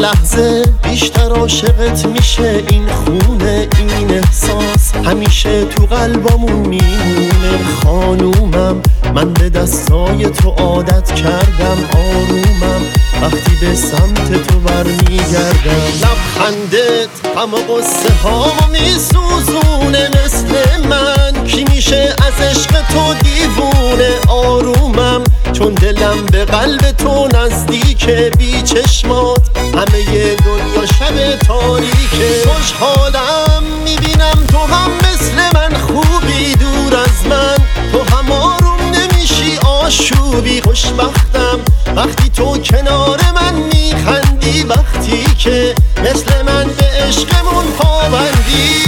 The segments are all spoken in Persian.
لحظه بیشتر عاشقت میشه این خونه، این احساس همیشه تو قلبمون میمونه. خانومم من به دستای تو عادت کردم، آرومم وقتی به سمت تو برمیگردم. لبخندت غم و قصه هامو میسوزونه، مثل من کی میشه از عشق تو دیوونه. آرومم چون دلم به قلب تو نزدیکه، بی چشمات همه ی دنیا شب تاریکه. خوشحالم میبینم تو هم مثل من خوبی، دور از من تو هم آروم نمیشی آشوبی. خوشبختم وقتی تو کنار من میخندی، وقتی که مثل من به عشقمون پابندی.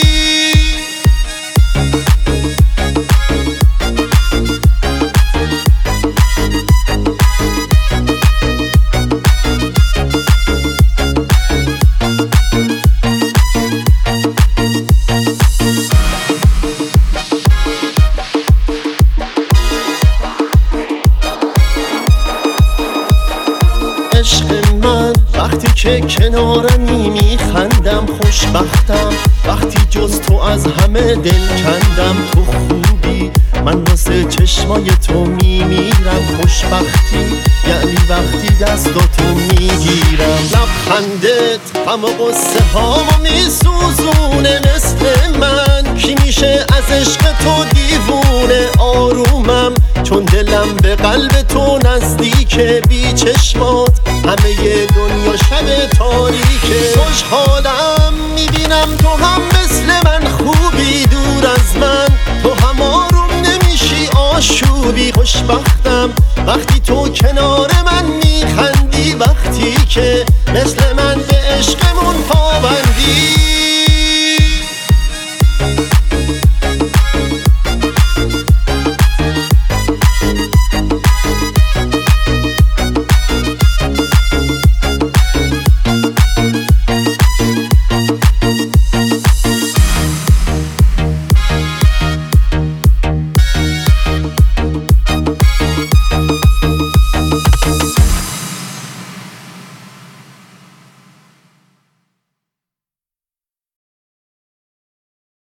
عشق من وقتی که کنارمی میخندم، خوشبختم وقتی جز تو از همه دل کندم. تو خوبی من واسه چشمای تو میمیرم، خوشبختی یعنی وقتی دستاتو میگیرم. لبخندت غم و قصه هامو میسوزونه، مثل من کی میشه از عشق تو دیوونه. آرومم چون دلم به قلب تو نزدیکه، بی چشمات همه ی دنیا شب تاریکه. خوشحالم میبینم تو هم مثل من خوبی، دور از من تو هم آروم نمیشی آشوبی. خوشبختم وقتی تو کنار من میخندی، وقتی که مثل من به عشقمون پابندی.